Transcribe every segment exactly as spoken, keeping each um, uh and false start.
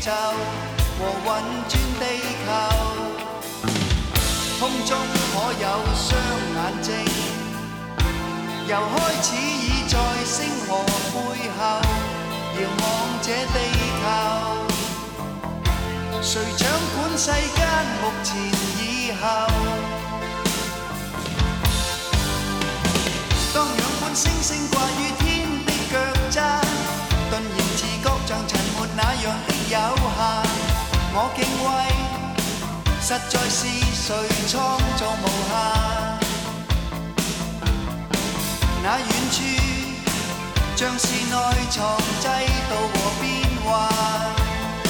宙和運轉地球，空中可有雙眼睛？由開始已在星河背後遙望這地球，誰掌管世間目前以後？當仰觀星星掛於天的腳踭，頓然自覺像塵沒那樣的有限。我敬畏，實在是誰創造無限？那遠處像是內藏制度和變幻。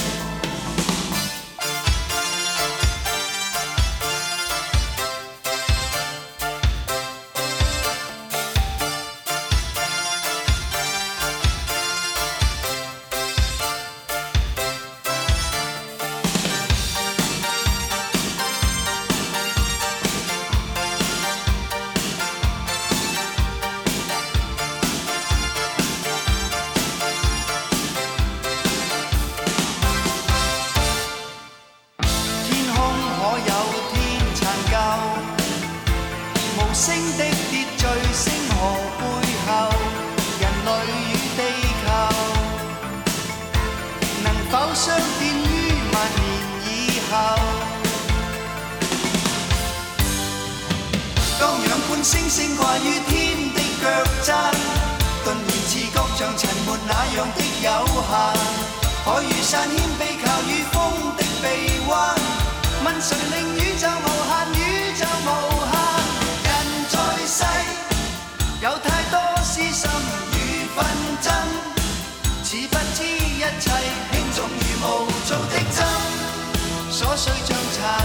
星的秩序，星河背後，人類與地球，能否相見於萬年以後？當仰觀星星掛於天的腳踭，頓然自覺像塵沒那樣的有限。海與山謙卑靠於風的臂彎，問誰令宇宙無限？宇宙無限。有太多私心與紛爭，似不知一切輕重如無造的針，瑣碎像塵。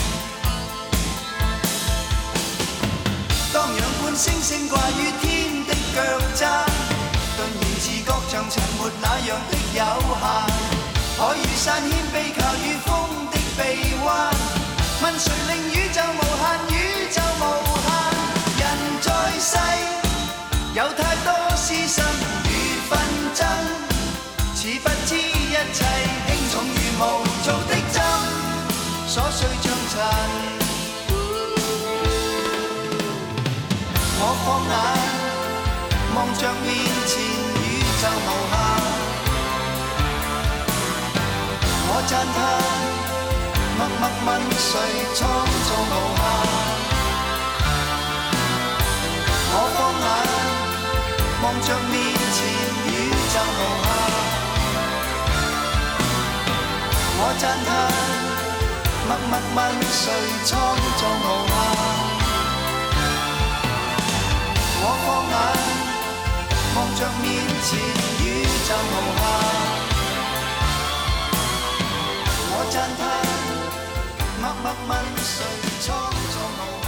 當仰觀星星掛於天的腳踭，頓然自覺像塵沒那樣的有限。海與山謙卑靠於風的臂彎，問誰令宇宙無限？宇宙無限。人在世有太多私心與紛爭，似不知一切輕重如無造的針，瑣碎像塵。我放眼望着面前宇宙無限，我讚嘆默默問誰創造無限？我放眼望着面前宇宙無限，我讚嘆默默問誰創造無限？我放眼望着面前宇宙無限，我讚嘆默默問誰創造無限？